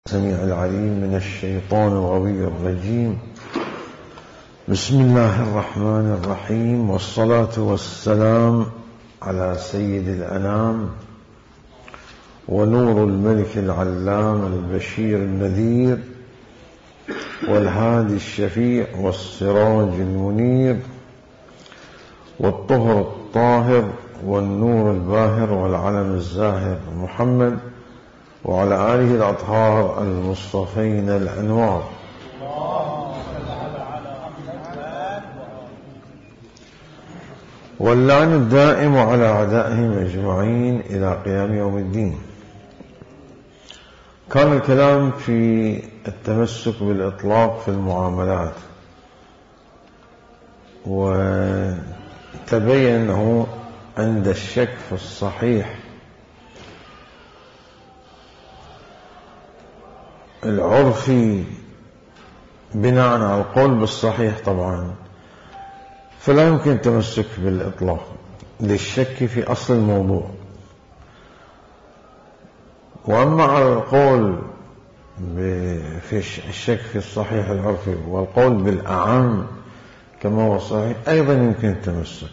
السميع العليم من الشيطان الغوي الرجيم. بسم الله الرحمن الرحيم، والصلاة والسلام على سيد الأنام ونور الملك العلام البشير النذير والهادي الشفيع والسراج المنير والطهر الطاهر والنور الباهر والعلم الزاهر محمد وعلى آله الأطهار المصطفين الأنوار. واللعن الدائم على أعدائهم أجمعين إلى قيام يوم الدين. كان الكلام في التمسك بالإطلاق في المعاملات، وتبين أنه عند الشك في الصحيح العرفي بناء على القول بالصحيح طبعا، فلا يمكن التمسك بالإطلاق للشك في أصل الموضوع. وأما على القول في الشك في الصحيح العرفي والقول بالأعم كما هو صحيح أيضا يمكن التمسك.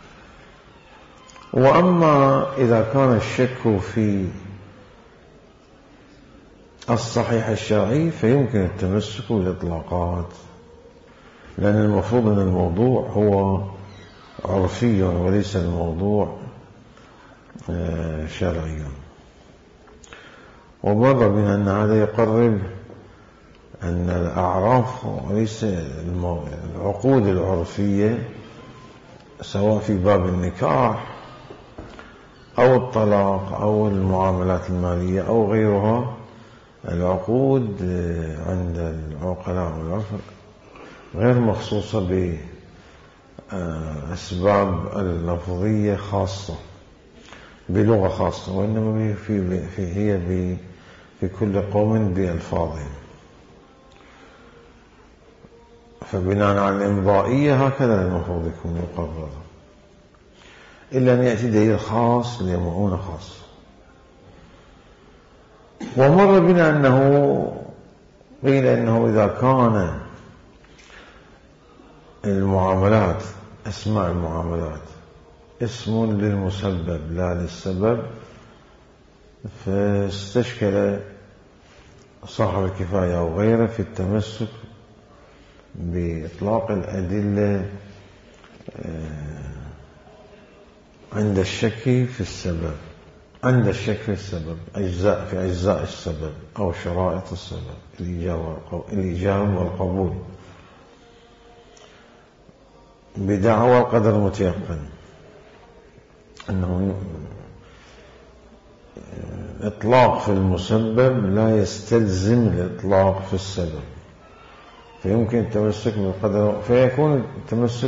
وأما إذا كان الشك في الصحيح الشرعي فيمكن التمسك بالإطلاقات، لأن المفروض أن الموضوع هو عرفي وليس الموضوع شرعي. ومر بنا أن هذا يقرب أن الأعراف وليس العقود العرفية سواء في باب النكاح أو الطلاق أو المعاملات المالية أو غيرها، العقود عند العقلاء والعرف غير مخصوصة بأسباب اللفظية خاصة بلغة خاصة، وإنما هي في كل قوم بألفاظهم. فبناء على الإمضائية هكذا المفروض يكون يقرر، إلا أن يأتي دليل خاص لمعونة خاصة. ومر بنا أنه قيل أنه إذا كان المعاملات أسماء المعاملات اسم للمسبب لا للسبب، فاستشكل صاحب الكفاية أو غيره في التمسك بإطلاق الأدلة عند الشك في السبب، عند الشك في السبب في أجزاء السبب أو شرائط السبب، الإيجاب والقبول، بدعوى القدر المتيقن، أنه الإطلاق في المسبب لا يستلزم الإطلاق في السبب، فيمكن التمسك بالقدر، فيكون التمسك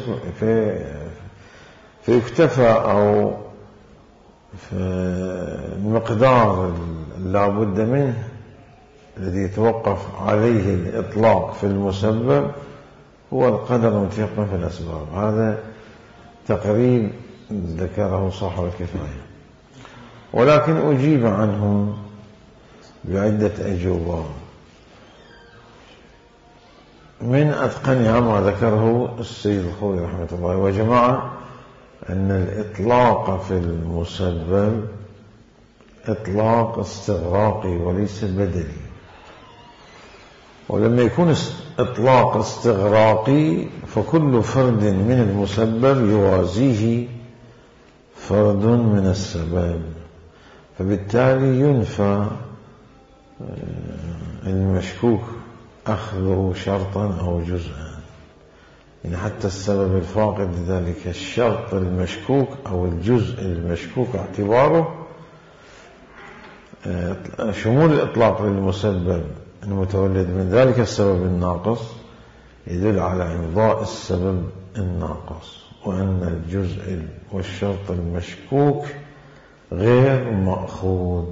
فيكتفى أو في المقدار لابد منه الذي يتوقف عليه الإطلاق في المسبب هو القدر المتيقن في الأسباب. هذا تقريب ذكره صاحب الكفاية، ولكن أجيب عنهم بعدة أجوبة، من أتقنها ما ذكره السيد الخوئي رحمة الله وجماعة، أن الإطلاق في المسبب إطلاق استغراقي وليس بدلي. ولما يكون إطلاق استغراقي فكل فرد من المسبب يوازيه فرد من السبب، فبالتالي ينفى المشكوك أخذه شرطا أو جزءا، يعني حتى السبب الفاقد لذلك الشرط المشكوك أو الجزء المشكوك اعتباره شمول الإطلاق للمسبب المتولد من ذلك السبب الناقص يدل على إمضاء السبب الناقص، وأن الجزء والشرط المشكوك غير مأخوذ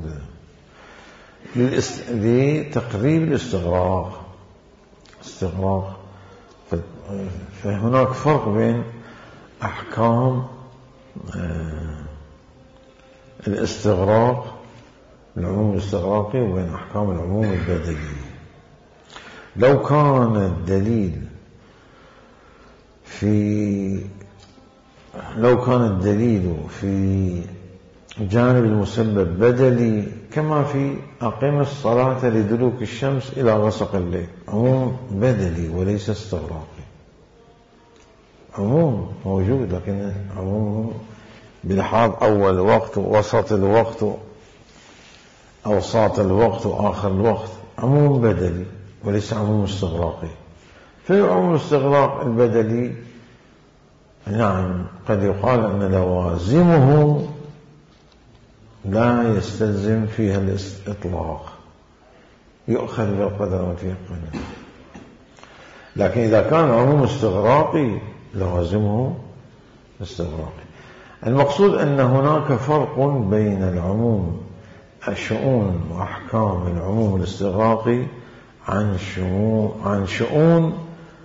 لتقريب الاستغراق. فهناك فرق بين أحكام الاستغراق العموم الاستغراقي وبين أحكام العموم البدلي. لو كان الدليل في جانب المسبب بدلي كما في أقم الصلاة لدلوك الشمس إلى غسق الليل، عموم بدلي وليس استغراقي. عموم موجود لكن عموم بلحاظ أول وقت ووسط الوقت أوساط الوقت وآخر الوقت، عموم بدلي وليس عموم استغراقي. في عموم الاستغراق البدلي نعم قد يقال أن لوازمه لا يستلزم فيها الإطلاق، يؤخذ بالقدر وتيقن. لكن إذا كان عموم استغراقي لوازمه استغراقي. المقصود أن هناك فرق بين العموم الشؤون وأحكام العموم الاستغراقي عن شؤون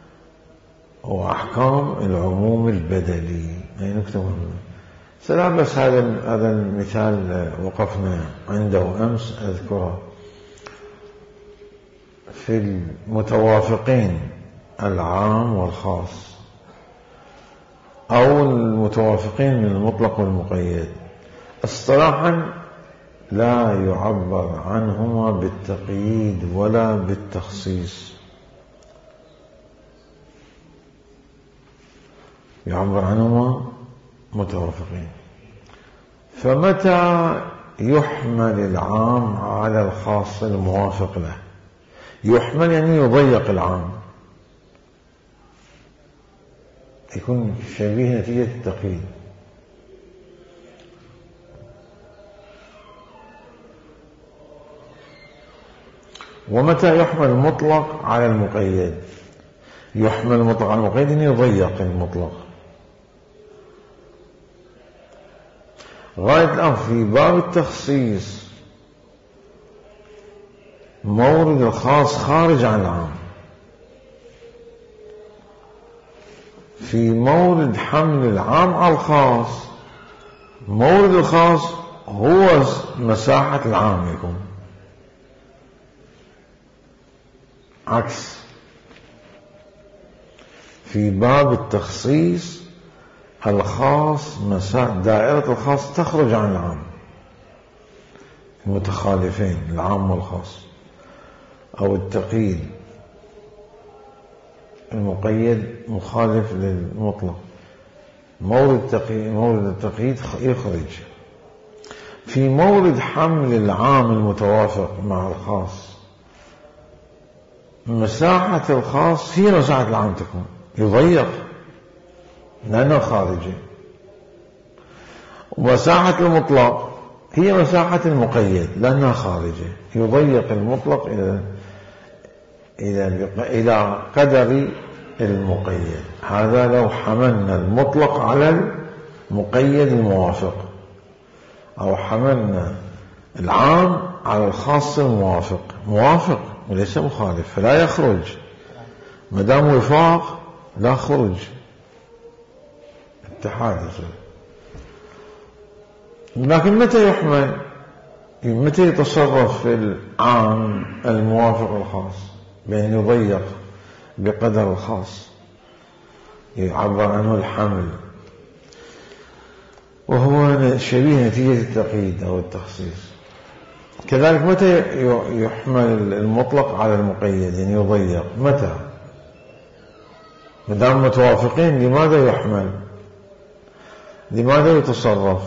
وأحكام العموم البدلي. هي نكتة مهمة. سلام. بس هذا المثال وقفنا عنده أمس أذكره في المتوافقين العام والخاص أو المتوافقين من المطلق والمقيد. اصطلاحا لا يعبر عنهما بالتقييد ولا بالتخصيص، يعبر عنهما متوافقين. فمتى يحمل العام على الخاص الموافق له؟ يحمل يعني يضيق العام، يكون شبيه نتيجة التقييد. ومتى يحمل المطلق على المقيد؟ يحمل المطلق على المقيد يعني يضيق المطلق. غاية الآن في باب التخصيص مورد الخاص خارج عن العام. في مورد حمل العام على الخاص، مورد الخاص هو مساحة العام يكون، عكس في باب التخصيص الخاص دائرة الخاص تخرج عن العام. المتخالفين العام والخاص أو التقييد المقيد مخالف للمطلق، مورد التقييد يخرج. في مورد حمل العام المتوافق مع الخاص مساحة الخاص هي مساحة العام تكون، يضيق لأنه خارجي. ومساحة المطلق هي مساحة المقيد لأنها خارجي، يضيق المطلق إلى قدر المقيد. هذا لو حملنا المطلق على المقيد الموافق، أو حملنا العام على الخاص الموافق، موافق وليس مخالف، فلا يخرج. ما دام وفاق لا خرج، اتحاد. لكن متى يحمل؟ متى يتصرف في العام الموافق الخاص بأن يضيق بقدر الخاص، يعبر عنه الحمل، وهو شبيه نتيجة التقييد أو التخصيص. كذلك متى يحمل المطلق على المقيد يعني يضيق؟ متى؟ مدام متوافقين لماذا يحمل؟ لماذا يتصرف؟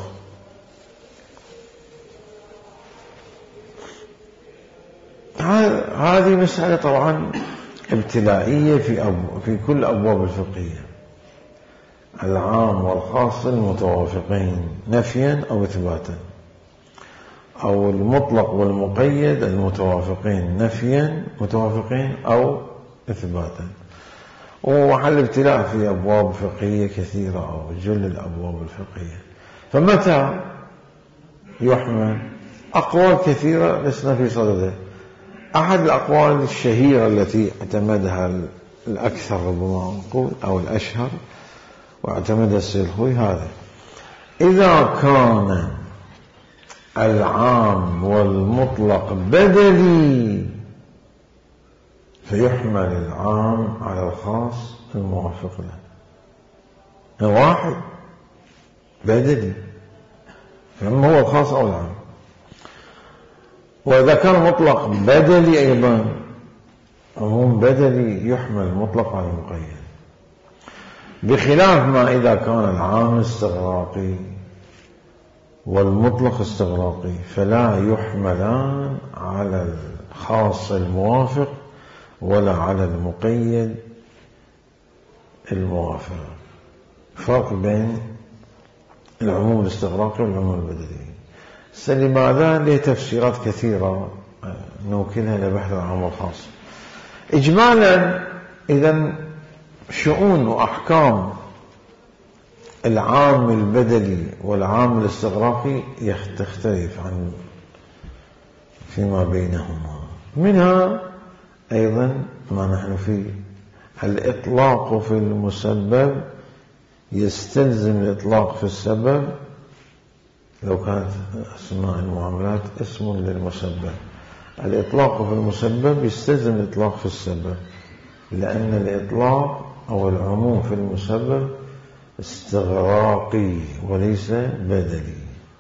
هذه مسألة طبعا ابتلائية في كل أبواب الفقهية. العام والخاص المتوافقين نفيا أو إثباتا، أو المطلق والمقيد المتوافقين نفيا متوافقين أو إثباتا. وحل ابتلاء في أبواب فقهية كثيرة أو جل الأبواب الفقهية. فمتى يحمل؟ أقوال كثيرة لسنا في صدده. أحد الأقوال الشهيرة التي اعتمدها الأكثر ربما نقول أو الأشهر واعتمدها السيد الخوي هذا: إذا كان العام والمطلق بدلي، فيحمل العام على الخاص الموافق له. واحد بدلي، فما هو الخاص أو العام. وإذا كان مطلق بدلي أيضا، عموم بدلي يحمل المطلق على المقيد، بخلاف ما إذا كان العام استغراقي والمطلق استغراقي، فلا يحملان على الخاص الموافق ولا على المقيد الموافق. فرق بين العموم الاستغراقي والعموم البدلي. لماذا؟ له تفسيرات كثيرة نوكلها لبحث العام والخاص. إجمالا إذن شؤون وأحكام العام البدلي والعام الاستغراقي تختلف عن فيما بينهما. منها أيضا ما نحن فيه، الإطلاق في المسبب يستلزم الإطلاق في السبب لو كانت أسماء المعاملات اسم للمسبب. الإطلاق في المسبب يستلزم الإطلاق في السبب، لأن الإطلاق أو العموم في المسبب استغراقي وليس بدلي.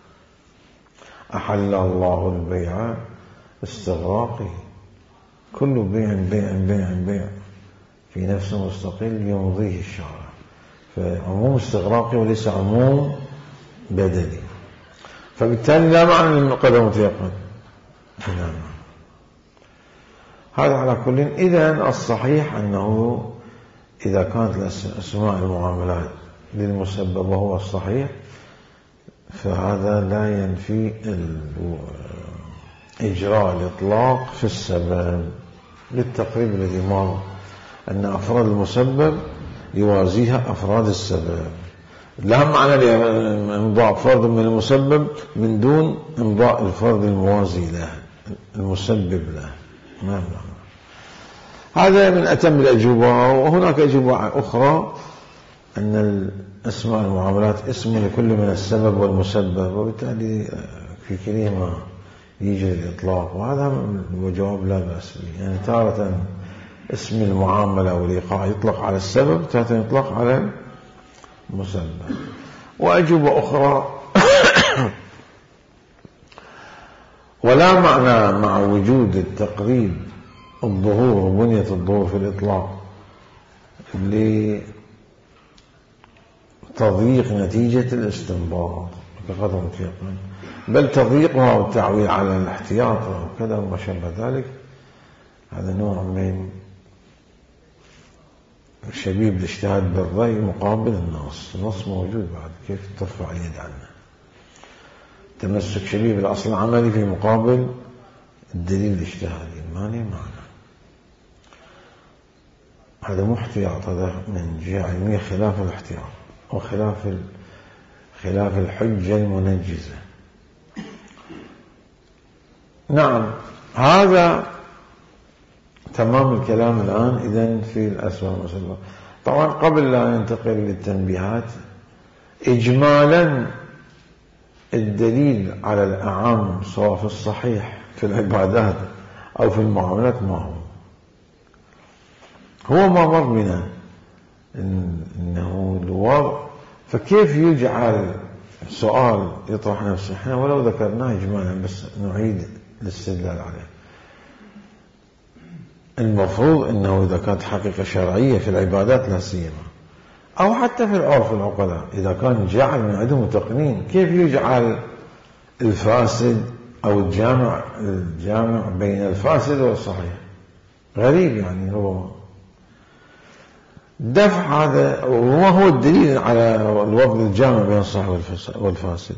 أحل الله البيع استغراقي، كل بيع بيع بيع بيع في نفس مستقل يمضيه الشارع، فعموم استغراقي وليس عموم بدلي، فبالتالي لا معنى للمقدم متيقن. هذا على كل. إذن الصحيح أنه إذا كانت أسماء المعاملات للمسبب وهو الصحيح، فهذا لا ينفي إجراء الإطلاق في السبب، للتقريب الذي مر أن أفراد المسبب يوازيها أفراد السبب، لا معنى لإمضاء فرد من المسبب من دون إمضاء الفرد الموازي له المسبب له. نعم. هذا من أتم الأجوبة. وهناك أجوبة أخرى أن الأسماء المعاملات اسم لكل من السبب والمسبب، وبالتالي في كلمة يجري الإطلاق، وهذا الجواب لا بأس به. يعني تارة اسم المعاملة والإيقاع يطلق على السبب، تارة يطلق على المسبب. وأجوبة أخرى ولا معنى مع وجود التقريب الظهور وبنية الظهور في الإطلاق لتضييق نتيجة الاستنباط كقدر متيقن، بل تضييقها والتعويل على الاحتياط وكذا وما شابه ذلك. هذا نوع من شبيب الاجتهاد بالرأي مقابل النص. النص موجود بعد، كيف ترفع اليد عنه؟ تمسك شبيب الأصل العملي في مقابل الدليل الاجتهادي، ما له معنى. هذا مو احتياط، هذا من جهة علمية خلاف الاحتياط خلاف الحجة المنجزة. نعم، هذا تمام الكلام الآن إذن في الأسماء والمسبب. طبعا قبل لا ننتقل للتنبيهات، إجمالا الدليل على الأعم سواء في الصحيح في العبادات أو في المعاملات ما هو ما مر بنا إنه الوضع. فكيف يجعل سؤال يطرح نفسه؟ احنا ولو ذكرناه إجمالا بس نعيد الاستدلال عليه. المفروض أنه إذا كانت حقيقة شرعية في العبادات لا سيما، أو حتى في العرف العقلاء، إذا كان جعل من عدم تقنين، كيف يجعل الفاسد أو الجامع بين الفاسد والصحيح؟ غريب يعني. ربما دفع هذا، وما هو الدليل على الوضع الجامع بين الصحيح والفاسد؟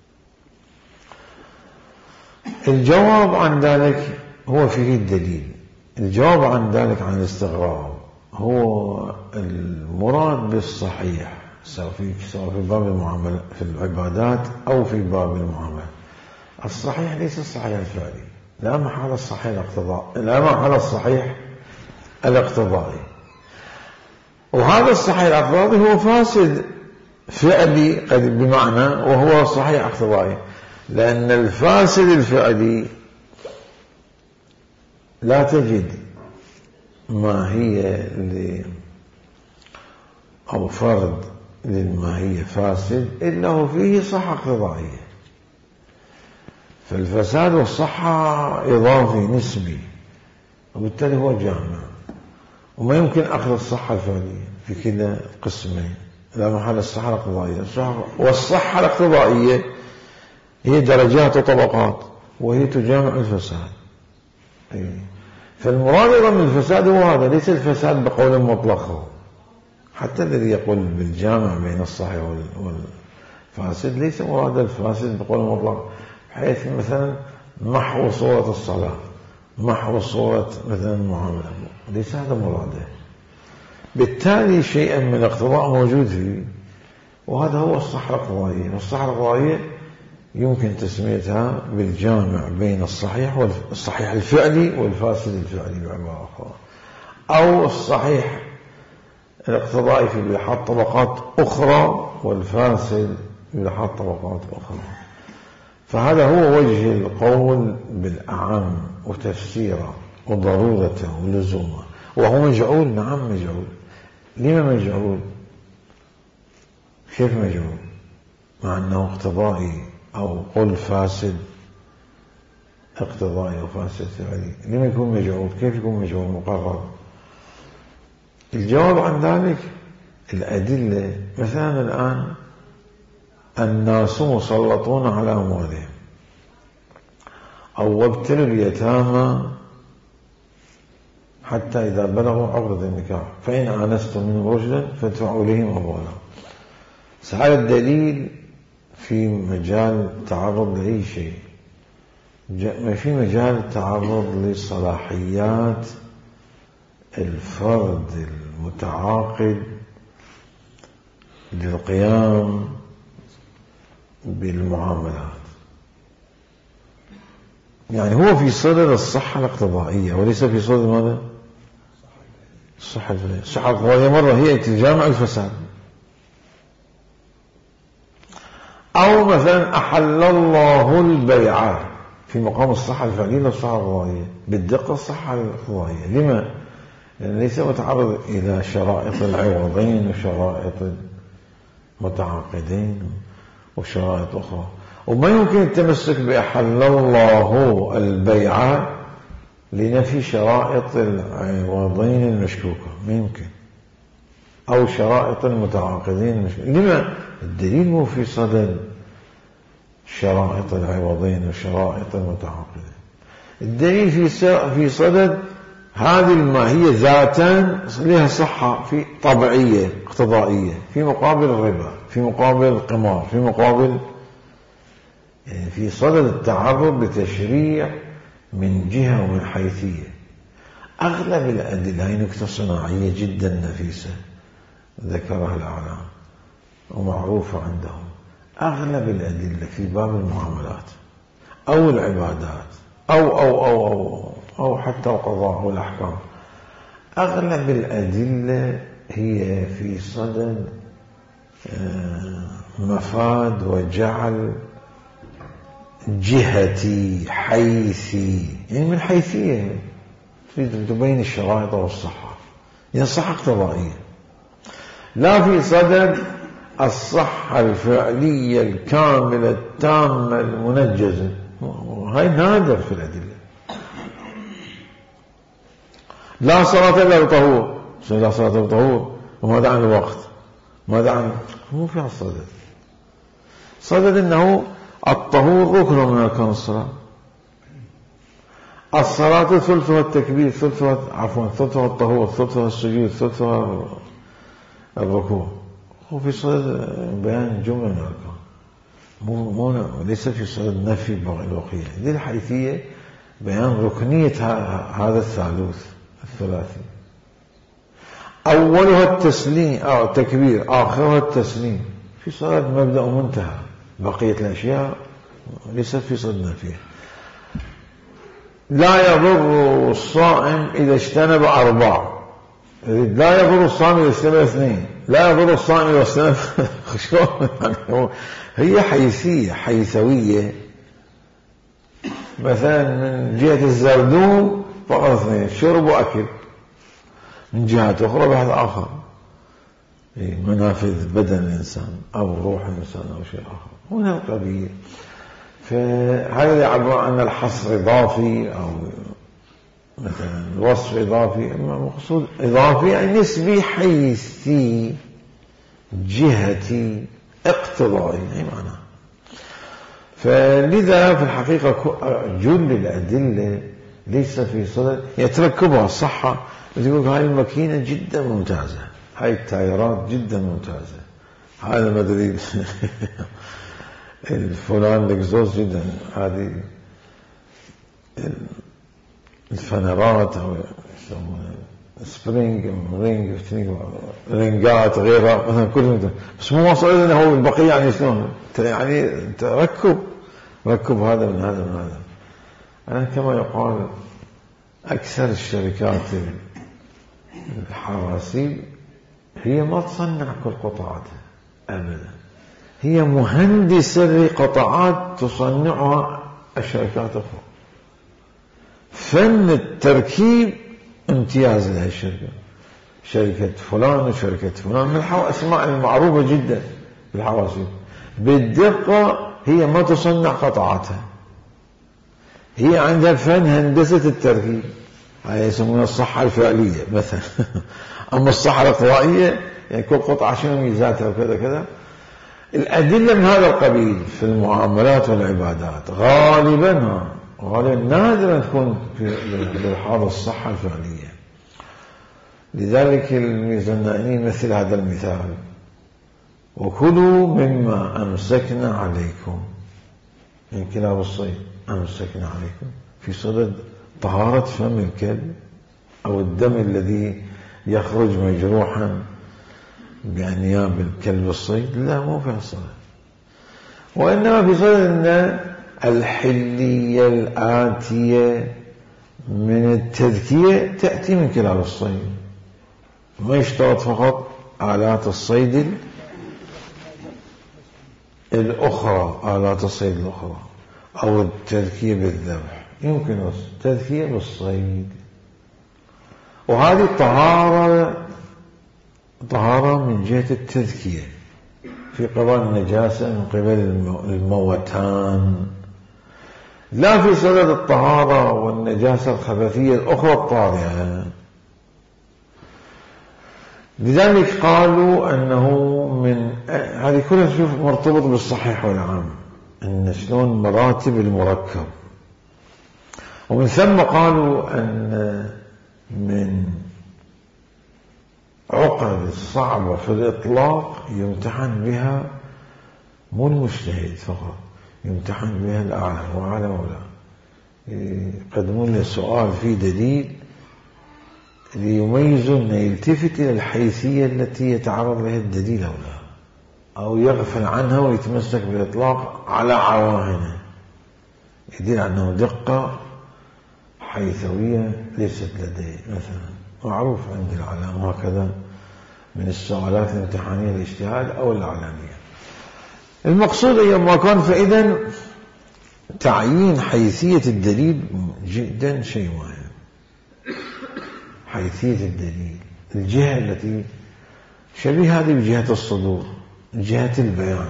الجواب عن ذلك هو فيه الدليل. الجواب عن ذلك عن الاستغراب هو المراد بالصحيح، سواء في باب المعاملة في العبادات أو في باب المعاملة. الصحيح ليس الصحيح الفعلي، لا محل الصحيح الاقتضائي، وهذا الصحيح الاقتضائي هو فاسد فعلي قد بمعنى، وهو صحيح اقتضائي. لأن الفاسد الفعلي لا تجد ماهية أو فرد للماهية فاسد إلا هو فيه صحة اقتضائية. فالفساد والصحة إضافي نسبي، وبالتالي هو جامع، وما يمكن أخذ الصحة الفعلية في كلا قسمين، لا محل الصحة الاقتضائية. والصحة الاقتضائية هي درجات وطبقات، وهي تجامع الفساد. فالمراد أيضا من الفساد هو هذا، ليس الفساد بقول مطلق. حتى الذي يقول بالجامع بين الصحيح والفاسد ليس مراد الفاسد بقول مطلق، حيث مثلا محو صورة الصلاة، محو صورة مثلا المعاملة، ليس هذا مراده. بالتالي شيئا من الاقتضاء موجود فيه، وهذا هو الصحة الاقتضائية. والصحة الاقتضائية يمكن تسميتها بالجامع بين الصحيح الفعلي والفاسد الفعلي بعبارة أخرى، أو الصحيح الاقتضائي في بحث طبقات أخرى والفاسد في بحث طبقات أخرى. فهذا هو وجه القول بالأعم وتفسيره وضرورته ولزومه. وهو مجعول، نعم مجعول. لما مجعول؟ كيف مجعول مع أنه اقتضائي؟ أو قل فاسد اقتضائي أو فاسد فعلي، لما يكون مجعول؟ كيف يكون مجعول مقرر؟ الجواب عن ذلك الأدلة. مثلا الآن الناس مسلطون على أموالهم، أو وابتلوا اليتامى حتى إذا بلغوا عقدة النكاح فإن آنستم منهم رشدا فادفعوا إليهم أموالهم. هذا الدليل في مجال تعرض لأي شيء، ما في مجال تعرض لصلاحيات الفرد المتعاقد للقيام بالمعاملات. يعني هو في صدد الصحة الاقتضائية وليس في صدد ماذا؟ الصحة الفعلية. الصحة الاقتضائية مرة هي تجامع الفساد، أو مثلا أحل الله البيع في مقام الصحة الفعلية للصحة الاقتضائية بالدقة. الصحة الاقتضائية لما؟ لأن ليس متعرض إلى شرائط العوضين وشرائط المتعاقدين وشرائط أخرى، وما يمكن التمسك بأحل الله البيع لنفي شرائط العوضين المشكوكة، ما يمكن، أو شرائط المتعاقدين المشكوكة. لما؟ الدليل مو في صدد شرائط العوضين وشرائط المتعاقدين، الدليل في صدد هذه الماهية ذاتا لها صحة في طبيعية اقتضائية، في مقابل الربا، في مقابل القمار، في مقابل، يعني في صدد التعرض لتشريع من جهة ومن حيثية. أغلب الأدلة، هي نكتة صناعية جدا نفيسة ذكرها الأعلام ومعروفة عندهم، أغلب الأدلة في باب المعاملات أو العبادات أو حتى القضاء والأحكام، أغلب الأدلة هي في صدد مفاد وجعل جهتي حيثي، يعني من حيثية تريد تبين الشرائط والصحة، يعني الصحة اقتضائية، لا في صدد الصحة الفعلية الكاملة التامة المنجزة. هاي نادر في الأدلة. لا صلاة إلا بطهور، لا صلاة إلا بطهور، وماذا عن الوقت؟ ماذا عن؟ مو في الصدد. صدد إنه الطهور ركن من أركان الصلاة. الصلاة ثلثها التكبير، ثلثها الطهور، ثلثها السجود، ثلثها الركوع. هو في صدد بيان جملة من الأركان، ليس في صدد نفي البقية. دي الحيثية بيان ركنية هذا الثلاثي. أولها التسليم أو التكبير، آخرها التسليم، في صدد مبدأ ومنتهى. بقية الأشياء ليست في صدد نفيها. لا يضر الصائم إذا اجتنب 4، لا يضر الصائم إذا اجتنب 2، لا يضر الصائم إذا اجتنب هي حيثية حيثوية مثلا من جهة الزردوم فقط اثنين، شرب وأكل. من جهة أخرى بحث آخر، منافذ بدن الإنسان أو روح الإنسان أو شيء آخر من القبيل. فهذا يعبر عن الحصر إضافي أو مثلا الوصف إضافي، أما مقصود إضافي يعني نسبي، حيثي، جهتي، اقتضائي، أي معنى. فلذا في الحقيقة جل الأدلة ليس في صدد يتركبها الصحة، يقول هاي الماكينة جدا ممتازة، هاي التايرات جدا ممتازة، هذا ما أدري الفلان الإكزوز جدا، هذه الفنرات أو يسمونها سبرينج رينج رينجات غيرها مثلا كلهم، بس مو واصل إذن هو البقية يعني شلون يعني ركب هذا من هذا من هذا. أنا كما يقال أكثر الشركات الحراسيب هي ما تصنع كل قطعاتها أبدا، هي مهندسة لقطعات تصنعها الشركات أخرى. فن التركيب امتياز لها الشركة، شركة فلان وشركة فلان من الأسماء المعروفة جدا في الحواسيب. بالدقة هي ما تصنع قطعاتها، هي عندها فن هندسة التركيب، هاي يسمونها الصحة الفعلية مثلا. أما الصحة الاقتضائية يعني كل قطعة شنو ميزاتها وكذا كذا. الأدلة من هذا القبيل في المعاملات والعبادات غالبا نادرا تكون في الحاضر الصحة الفعلية. لذلك الميزانيين مثل هذا المثال: وكلوا مما أمسكنا عليكم من كلاب الصيد، أمسكنا عليكم في صدد طهارة فم الكلب أو الدم الذي يخرج مجروحا بأنياب الكلب الصيد، لا مو في الصدد، وإنما في صدد أن الحلية الآتية من التذكية تأتي من كلاب الصيد، ما يشترط فقط آلات الصيد الأخرى، آلات الصيد الأخرى أو التذكية بالذبح، يمكن التذكية بالصيد. وهذه طهارة من جهة التذكية في قضاء النجاسة من قبل الموتان، لا في صدد الطهارة والنجاسة الخبثية الأخرى الطارئة. لذلك قالوا أنه من هذه كلها شوف مرتبط بالصحيح والعام، أن شلون مراتب المركب. ومن ثم قالوا أن من عقد الصعبة في الإطلاق يمتحن بها مو المجتهد فقط، يمتحن بها الأعلم وعلى ولا يقدمون له سؤال فيه دليل ليميزوا أن يلتفت إلى الحيثية التي يتعرض لها الدليل أو يغفل عنها ويتمسك بالإطلاق على عواهنه، يدل أنه دقة حيثوية ليست لديه مثلا، معروف عند العلامة هكذا من السؤالات الامتحانية الاجتهاد أو العلامية. المقصود أيما كان، فإذا تعيين حيثية الدليل جدا شيء مهم. حيثية الدليل، الجهة التي شبيه هذه بجهة الصدور، جهة البيان.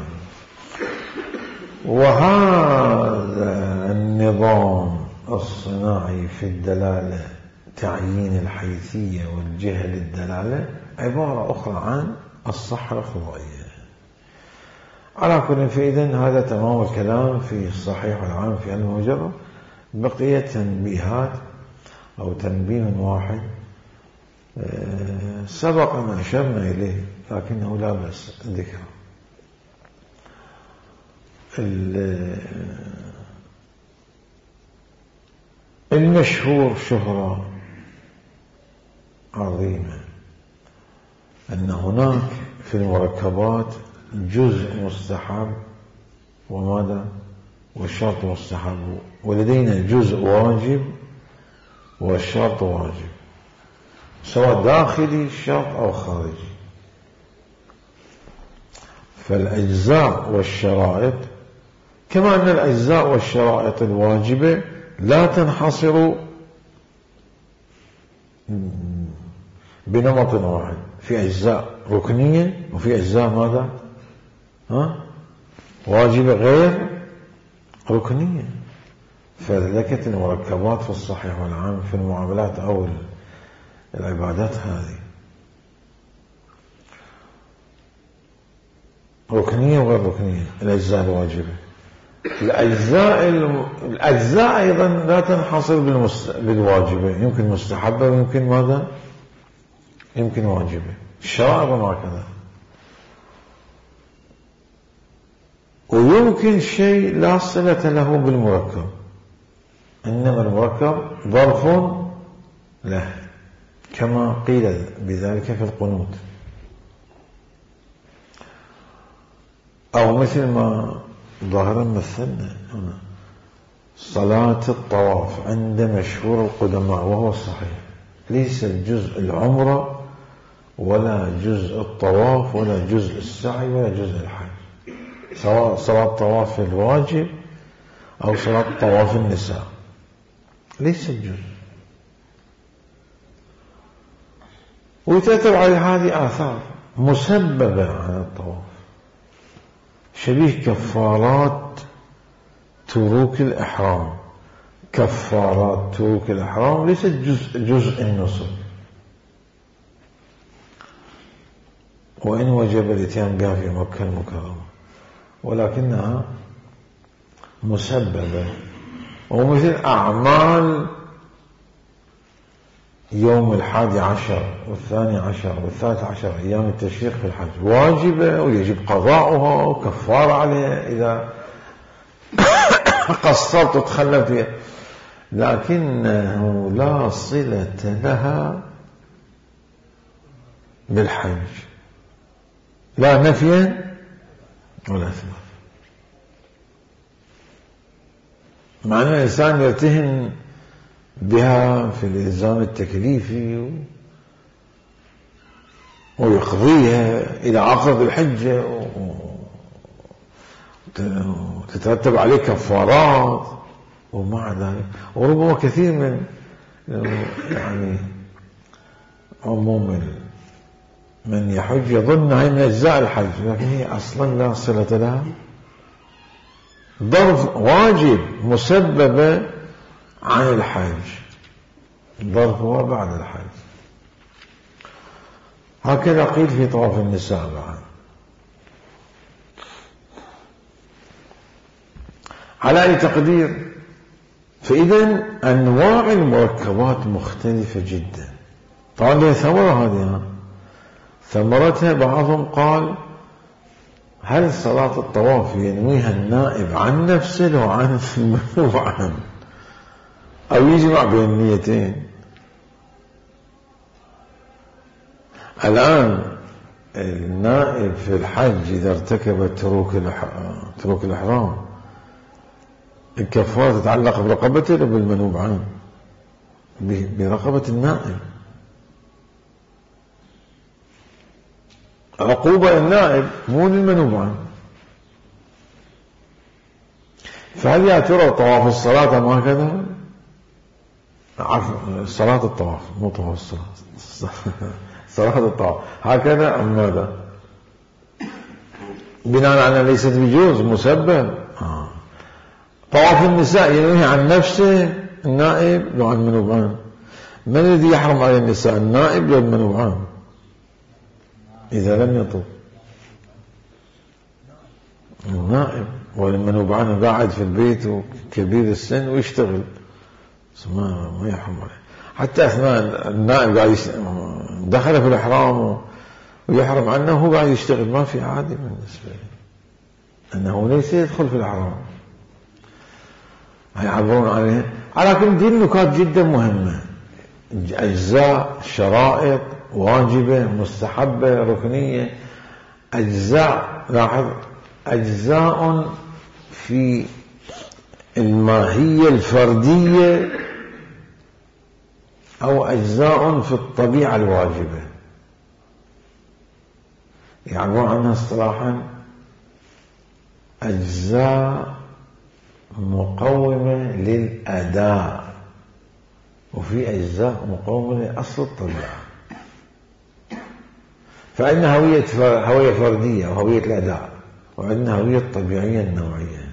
وهذا النظام الصناعي في الدلالة، تعيين الحيثية والجهة للدلالة، عبارة أخرى عن الصحة القضائية. على كل فإذن هذا تمام الكلام في الصحيح والعام في علم المجرد. بقية تنبيهات أو تنبيه واحد سبق أن أشرنا إليه لكنه لا بأس ذكره. المشهور شهرة عظيمة أن هناك في المركبات جزء مستحب وماذا والشرط مستحب، ولدينا جزء واجب والشرط واجب، سواء داخلي الشرط أو خارجي. فالأجزاء والشرائط كما أن الأجزاء والشرائط الواجبة لا تنحصر بنمط واحد، في أجزاء ركنية وفي أجزاء ماذا؟ واجبة غير ركنية. فذلك المركبات في الصحيح والعام في المعاملات أو العبادات هذه ركنية وغير ركنية. الأجزاء الواجبة، الأجزاء أيضا لا تنحصر بالواجبة، يمكن مستحبة ويمكن ماذا؟ يمكن واجبة. الشرائع هكذا. ويمكن شيء لا صلة له بالمركب، إنما المركب ظرف له، كما قيل بذلك في القنوت. أو مثل ما ظاهرا مثلنا هنا صلاة الطواف عند مشهور القدماء وهو الصحيح، ليس جزء العمرة ولا جزء الطواف ولا جزء السعي ولا جزء الحج، سواء صلاة طواف الواجب أو صلاة طواف النساء، ليس الجزء. وتتبع هذه آثار مسببة عن الطواف، شبيه كفارات تروك الإحرام. كفارات تروك الإحرام ليست جزء النسك، وإن وجب الاتيان بها في مكة المكرمة، ولكنها مسببة. ومثل أعمال يوم 11 و12 و13 أيام التشريق في الحج واجبة ويجب قضاؤها وكفارة عليها إذا قصرت وتخلت فيها، لكنه لا صلة لها بالحج، لا نفيا ولا إثباتا. مع أن الإنسان يرتهن بها في الإلزام التكليفي ويقضيها إلى عقد الحجة وتترتب عليه كفارات ومع ذلك. وربما كثير من يعني عموم من يحج يظن هي من أجزاء الحج، لكن هي أصلا لا صلة لها، ظرف واجب مسببة عن الحج، الظرف هو بعد الحج. هكذا قيل في طواف النساء بعد. على أي تقدير؟ فإذا أنواع المركبات مختلفة جدا. طبعا لها ثمرة هذه، ثمرتها بعضهم قال هل صلاة الطواف ينويها النائب عن نفسه وعن المنوب عنه، أو يجمع بين النيتين؟ الآن النائب في الحج إذا ارتكب تروك الإحرام الكفارة تتعلق برقبته ولا بالمنوب عنه؟ برقبة النائب. عقوبة النائب مو للمنوب عنه. فهل يا ترى طواف الصلاة أم هكذا؟ عفوا، صلاة الطواف مو طواف الصلاة، صلاة الطواف هكذا أم ماذا؟ بناء على ليست بجوز مسبب. طواف النساء ينوي عن نفسه النائب لو عن المنوب عنه. من الذي يحرم على النساء، النائب لو المنوب عنه إذا لم يطوف؟ النائب، والمنوب عنه قاعد في البيت وكبير السن ويشتغل، ما يحرم عليه. حتى أثناء النائب قاعد دخل في الإحرام ويحرم عنه هو قاعد يشتغل، ما في عادي بالنسبة له، أنه ليس يدخل في الإحرام. هيعبرون عليه. على كل دي نكات جدا مهمة، أجزاء، شرائط، واجبة، مستحبة، ركنية. أجزاء، لاحظ، أجزاء في الماهية الفردية أو أجزاء في الطبيعة الواجبة، يعبرون عنها اصطلاحا أجزاء مقومة للأداء، وفي أجزاء مقومة لأصل الطبيعة. فعندنا هوية فردية وهوية الأداء، وعندنا هوية طبيعية النوعية.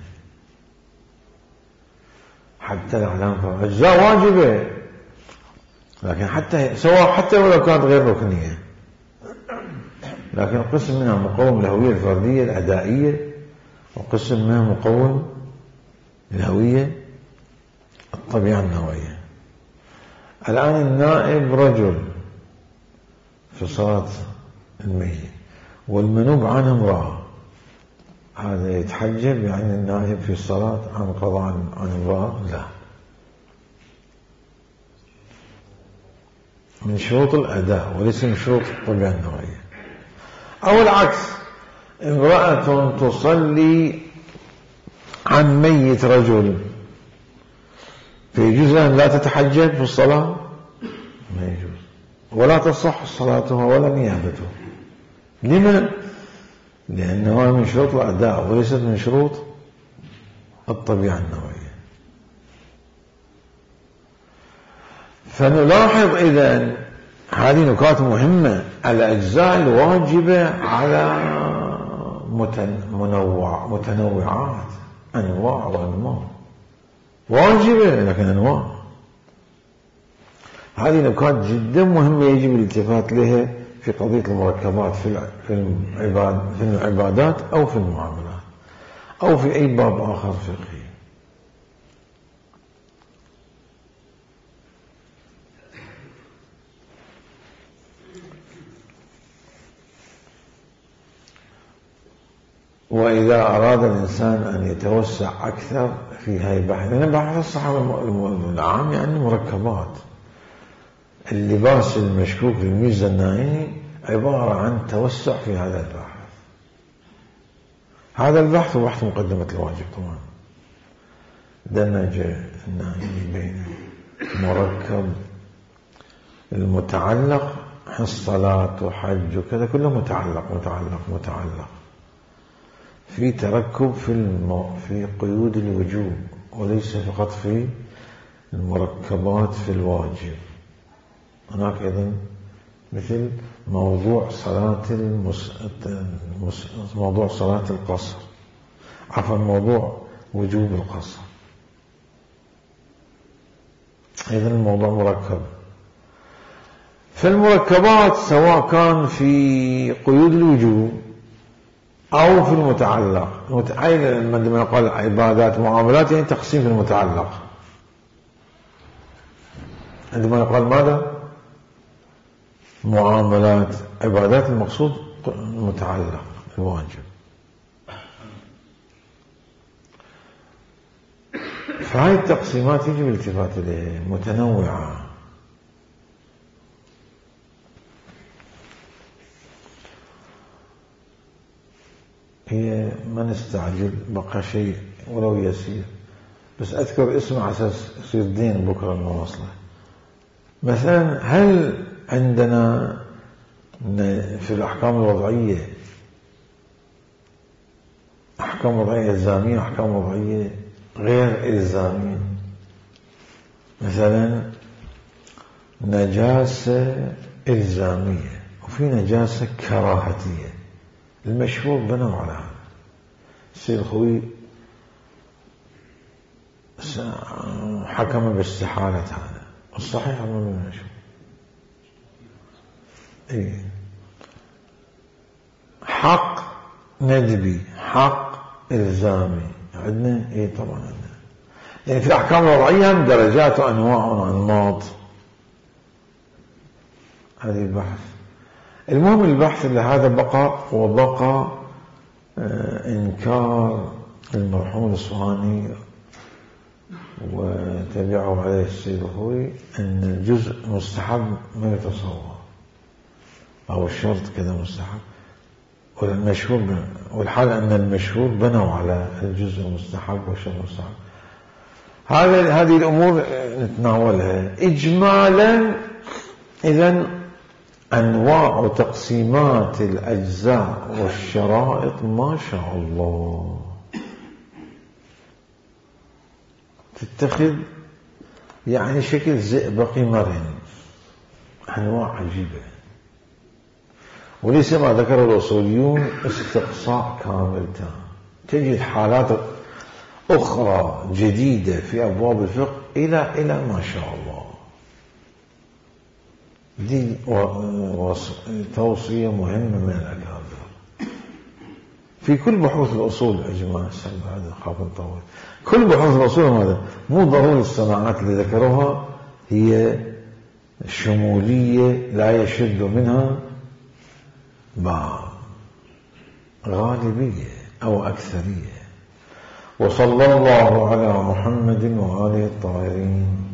حتى الأعلام أجزاء واجبة، لكن حتى ولو كانت غير ركنية، لكن قسم منها مقوم للهوية الفردية الأدائية، وقسم منها مقوم للهوية الطبيعة النوعية. الآن النائب رجل في صلاة الميت، والمنوب عنه امرأة، هذا يتحجب يعني النائب في الصلاة عن قضاء عن امرأة؟ لا، من شروط الأداء وليس من شروط الطبيعة النوعية. أو العكس، امرأة تصلي عن ميت رجل، فيجوز أن لا تتحجب في الصلاة؟ ما يجوز، ولا تصح صلاتها ولا نيابتها. لما؟ لأنه من شروط الأداء وليست من شروط الطبيعة النوعية. فنلاحظ إذن هذه نكات مهمة. الأجزاء الواجبة على متنوعات، أنواع وأنواع واجبة لكن أنواع. هذه نكات جدا مهمة يجب الالتفات لها في قضية المركبات في العبادات أو في المعاملات أو في أي باب آخر فقهي. وإذا أراد الإنسان أن يتوسع أكثر في هذه البحث، لأن بحث الصحة العام يعني مركبات. اللباس المشكوك في الميزة النائي عبارة عن توسع في هذا البحث. هذا البحث هو بحث مقدمة الواجب طبعا، دمج النائي بين مركب المتعلق، الصلاة وحج وكذا كله متعلق في تركب في قيود الوجوب، وليس فقط في المركبات في الواجب. هناك أيضا مثل موضوع صلاة القصر، عفوا موضوع وجوب القصر، أيضا الموضوع مركب. فالمركبات سواء كان في قيود الوجوب أو في المتعلق، عندما يقال عبادات معاملات يعني تقسيم في المتعلق. عندما يقال ماذا؟ معاملات عبادات، المقصود المتعلق الواجب. فهذه التقسيمات يجب الالتفات إليها، متنوعة. هي ما نستعجل، بقى شيء ولو يسير، بس أذكر اسمه على أساس يصير دين بكرة المواصلة. مثلا هل عندنا في الأحكام الوضعية أحكام وضعية إلزامية وأحكام وضعية غير إلزامية؟ مثلا نجاسة إلزامية وفي نجاسة كراهتية. المشهور بنوا على هذا. السيد الخوي حكم باستحالة هذا، الصحيح أمر المشهور. إيه؟ حق ندبي، حق إلزامي عندنا. إيه طبعا عندنا، يعني في الأحكام الوضعية درجات وأنواع وأنماط. هذه البحث. المهم البحث لهذا بقى وبقى إنكار المرحوم الإصفهاني وتبعه عليه السيد الخوي أن الجزء مستحب ما يتصور، أو الشرط كذا مستحب، والمشهور والحال أن المشهور بنوا على الجزء المستحب والشرط المستحب. هذه الأمور نتناولها إجمالا. إذن أنواع وتقسيمات الأجزاء والشرائط ما شاء الله تتخذ يعني شكل زئبقي مرن، أنواع عجيبة، وليس ما ذكر الأصوليون استقصاء كامل تام. تجد حالات أخرى جديدة في أبواب الفقه إلى ما شاء الله. دي توصية مهمة من الأكابر في كل بحوث الأصول. يا جماعة هذا خاف نطول. كل بحوث الأصول هذا مو ضروري الصناعات اللي ذكروها هي شمولية لا يشد منها بعض، غالبية أو أكثرية. وصلى الله على محمد وآله الطاهرين.